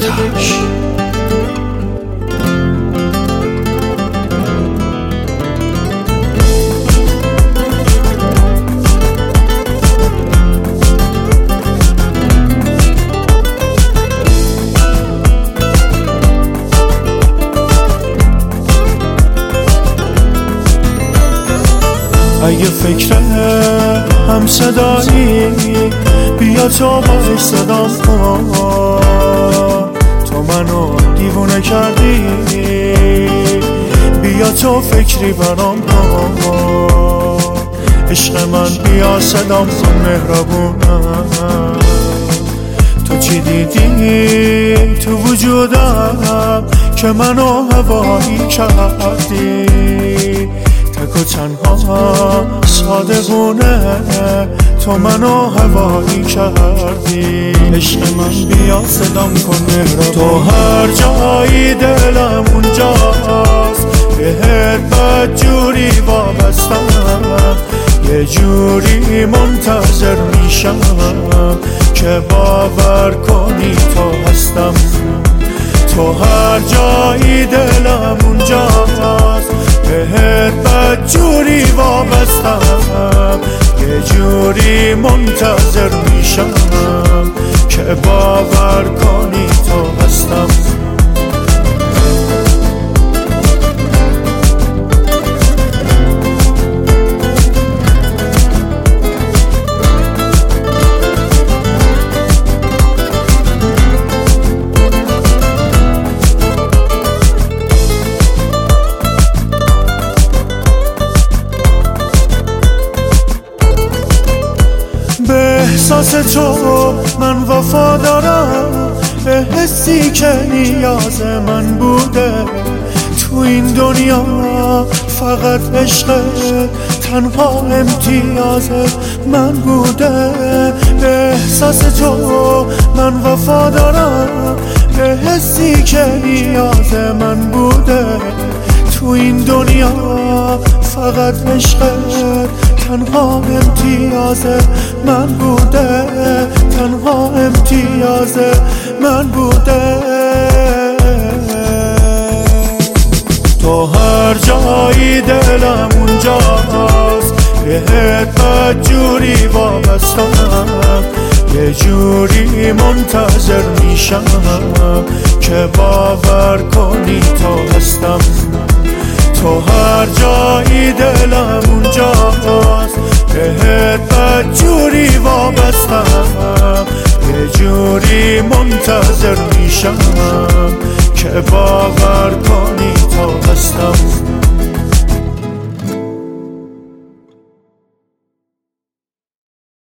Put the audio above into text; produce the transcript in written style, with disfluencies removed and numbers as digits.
آتش. اگه فکر هم صدایی بیا تو باش صدام کن، تو منو دیوونه کردی، بیا تو فکری برام کن، عشق من بیا صدام کن مهربونم. تو چی دیدی تو وجودم که منو هوایی کردی؟ تک و تنها صادقونه تو منو هوایی کردی. عشق من بیا صدام کن مهربون، تو هر جایی دلم اونجاست، بهت بدجوری وابستم، یه جوری منتظر میشم که باور کنی تو هستم. تو هر جایی دلم اونجاست، بهت بدجوری وابستم، یه جوری منتظر میشم که باور کنی تو هستم. به احساس تو من وفا دارم، به حسی که نیاز من بوده، تو این دنیا فقط عشق تنها امتیاز من بوده. به احساس تو من وفا دارم، به حسی که نیاز من بوده، تو این دنیا فقط عشق تنها امتیاز من بوده، تنها امتیاز من بوده. تو هر جایی دلم اونجاست، بهت بدجوری وابستم، یه جوری منتظر میشم که باور کنی تو هستم. تو هر جایی دلم اونجاست، بهت بدجوری وابستم، یه جوری منتظر میشم که باور کنی